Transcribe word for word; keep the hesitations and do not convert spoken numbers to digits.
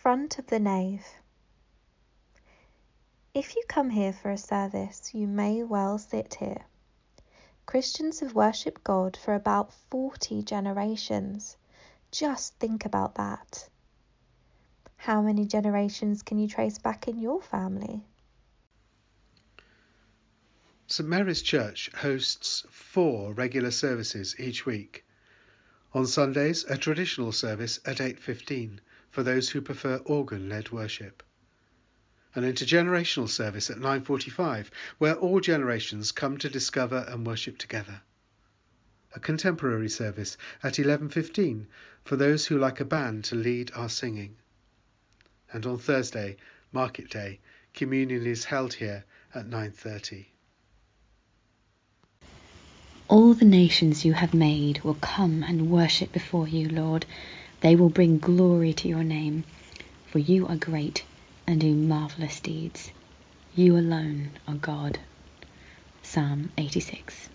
front of the nave. If you come here for a service, you may well sit here. Christians have worshipped God for about forty generations. Just think about that. How many generations can you trace back in your family? St Mary's Church hosts four regular services each week. On Sundays, a traditional service at eight fifteen for those who prefer organ-led worship. An intergenerational service at nine forty-five, where all generations come to discover and worship together. A contemporary service at eleven fifteen for those who like a band to lead our singing. And on Thursday, Market Day, communion is held here at nine thirty. All the nations you have made will come and worship before you, Lord. They will bring glory to your name, for you are great and do marvellous deeds. You alone are God. Psalm eighty-six.